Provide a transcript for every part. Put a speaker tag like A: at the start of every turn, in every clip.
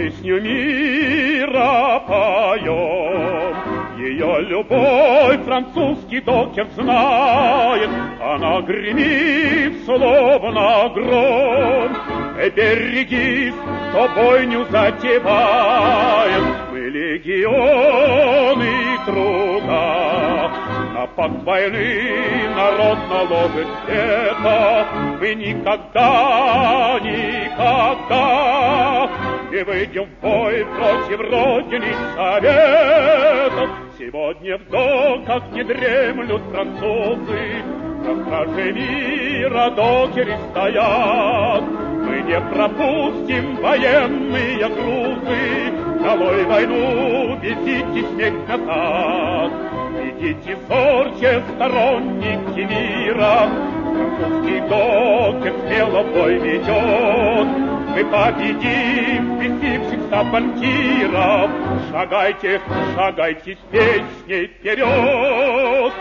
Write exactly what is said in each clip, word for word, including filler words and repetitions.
A: песню мира поем. Ее любовь французский докер знает, она гремит словно гром. Берегись, кто бойню затевает, мы легионы труда. На факт войны народ наложит вето, мы никогда, никогда не выйдем в бой против Родины Советов. Сегодня в доках не дремлют французы, на страже мира докеры стоят. Мы не пропустим военные грузы, долой войну, везите снег назад. Идите зорче, сторонники мира, французский докер смело бой ведет. Мы победим бесившихся банкиров, шагайте, шагайте с песней вперед.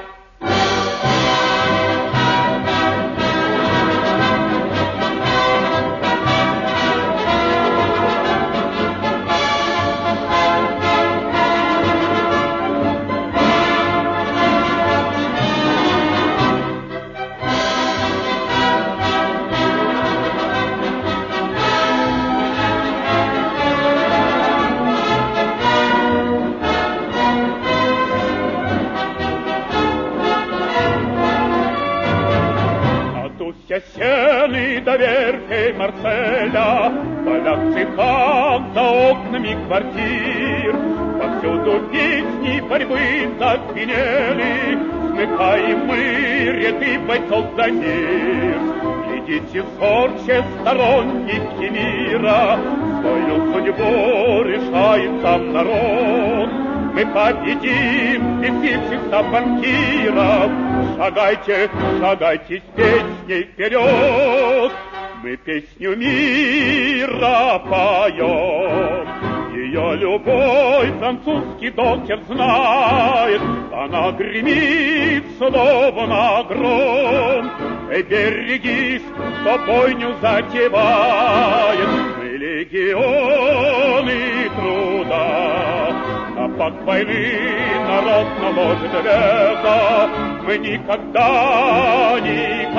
A: Сены до верфей Марселя, поля в цехах за окнами квартир. Повсюду песни борьбы зазвенели, смыкаем мы ряды бойцов за мир. Глядите зорче, сторонники мира, свою судьбу решает сам народ. Мы победим бесившихся банкиров, шагайте, шагайте с песней вперед. Мы песню мира поем, ее любовь французский докер знает, она гремит словно гром. Эй, берегись, кто бойню затевает, мы легионы труда. На факт войны народ наложит вето, мы никогда,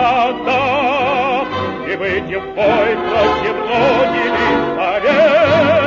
A: никогда не выйдем в бой против Родины Совет.